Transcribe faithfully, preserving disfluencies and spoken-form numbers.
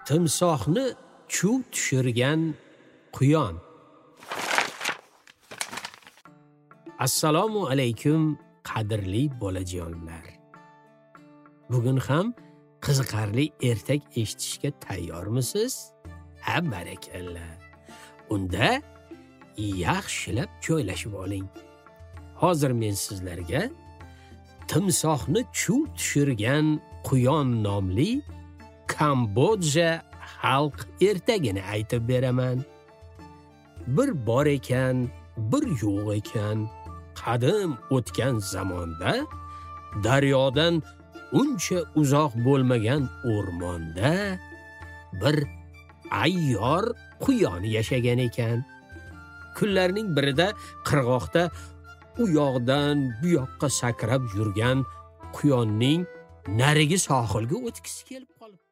Timsohni chuv tushirgan quyon. Assalomu alaykum qadrli bolajonlar. Bugun ham qiziqarli ertak eshitishga tayyormisiz? Ha, barakalla. Unda yaxshilab joylashib oling. Hozir men sizlarga Timsohni chuv tushirgan quyon nomli Kambodja xalq ertagini aytib beraman. Bir bor ekan, bir yo'q ekan, qadim o'tgan zamonda daryodan uncha uzoq bo'lmagan o'rmonda bir ayyor quyon yashagan ekan. Kunlarning birida qirg'oqda u yoqdan bu yoqqa sakrab yurgan quyonning narigi sohilga o'tkisi kelib qolibdi.